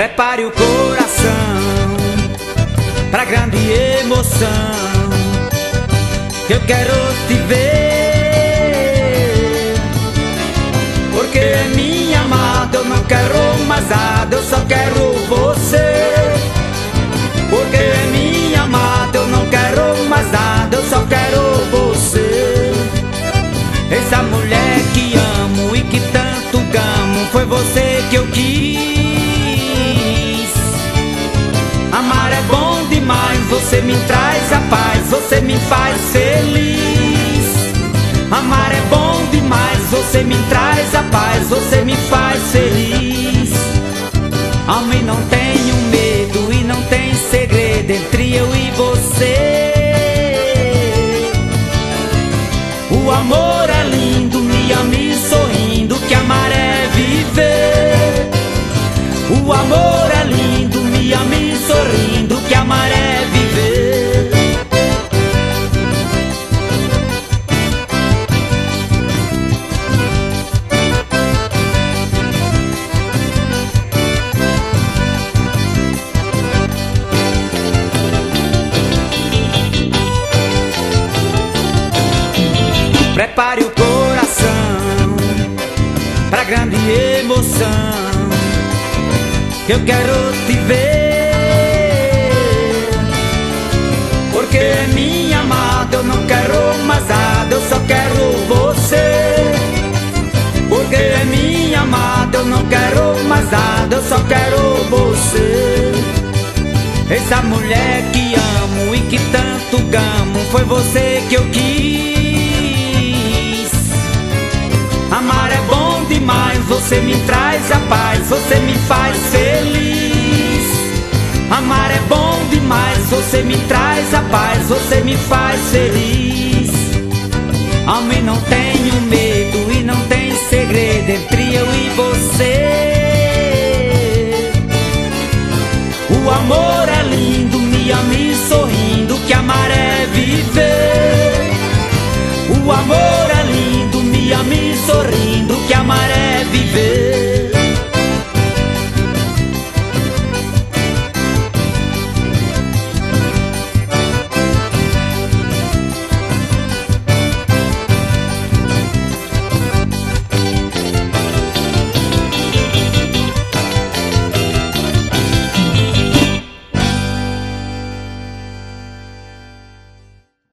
Prepare o coração pra grande emoção, eu quero te ver, porque é minha amada, eu não quero mais nada, eu só quero você. Porque é minha amada, eu não quero mais nada, eu só quero você. Essa mulher que amo e que tanto gamo, foi você que eu quis. Amar é bom demais, você me traz a paz, você me faz feliz. Amar é bom demais, você me traz a paz, você me faz feliz. Homem, não tenho medo e não tem segredo entre eu e você. O amor é lindo, me ame sorrindo, que amar é viver. O amor é lindo, me ame sorrindo, que amar é viver. Prepare o coração pra grande emoção, eu quero te ver, porque é minha amada, eu não quero mais nada, eu só quero você. Porque é minha amada, eu não quero mais nada, eu só quero você. Essa mulher que amo e que tanto gamo, foi você que eu quis. Amar é bom demais, você me traz a paz, você me faz feliz. Amar é bom demais, você me traz a paz, você me faz feliz. Homem, não tenho medo